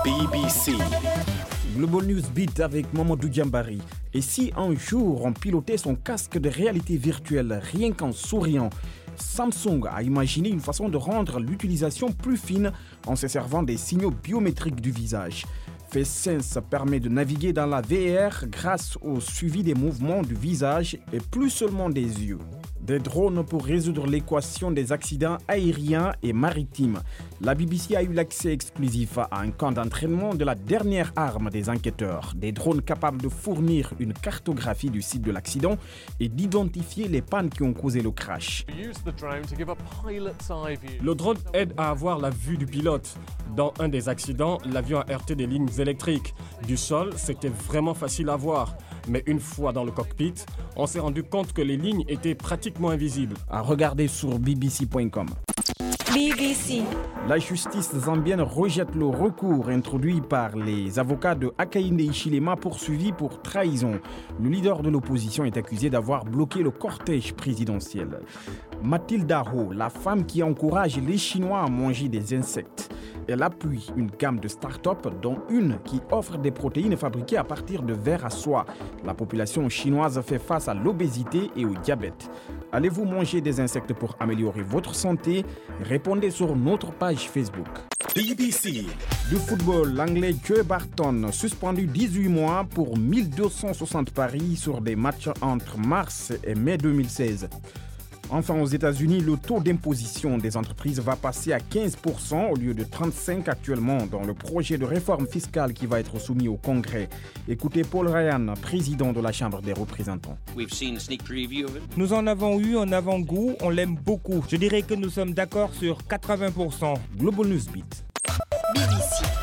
BBC. Global News Beat avec Mamadou Diambari. Et si un jour on pilotait son casque de réalité virtuelle rien qu'en souriant, Samsung a imaginé une façon de rendre l'utilisation plus fine en se servant des signaux biométriques du visage. FaceSense permet de naviguer dans la VR grâce au suivi des mouvements du visage et plus seulement des yeux. Des drones pour résoudre l'équation des accidents aériens et maritimes. La BBC a eu l'accès exclusif à un camp d'entraînement de la dernière arme des enquêteurs. Des drones capables de fournir une cartographie du site de l'accident et d'identifier les pannes qui ont causé le crash. Le drone aide à avoir la vue du pilote. Dans un des accidents, l'avion a heurté des lignes électriques. Du sol, c'était vraiment facile à voir. Mais une fois dans le cockpit, on s'est rendu compte que les lignes étaient pratiquement invisibles. À regarder sur bbc.com. BBC. La justice zambienne rejette le recours introduit par les avocats de Hakainde Hichilema poursuivi pour trahison. Le leader de l'opposition est accusé d'avoir bloqué le cortège présidentiel. Mathilda Ho, la femme qui encourage les Chinois à manger des insectes. Elle appuie une gamme de start-up, dont une qui offre des protéines fabriquées à partir de vers à soie. La population chinoise fait face à l'obésité et au diabète. Allez-vous manger des insectes pour améliorer votre santé? Répondez sur notre page Facebook. BBC. Du football, l'anglais Joe Barton, suspendu 18 mois pour 1260 paris sur des matchs entre mars et mai 2016. Enfin, aux États-Unis, le taux d'imposition des entreprises va passer à 15% au lieu de 35% actuellement dans le projet de réforme fiscale qui va être soumis au Congrès. Écoutez Paul Ryan, président de la Chambre des représentants. Nous en avons eu un avant-goût, on l'aime beaucoup. Je dirais que nous sommes d'accord sur 80%. Global News Beat. BBC.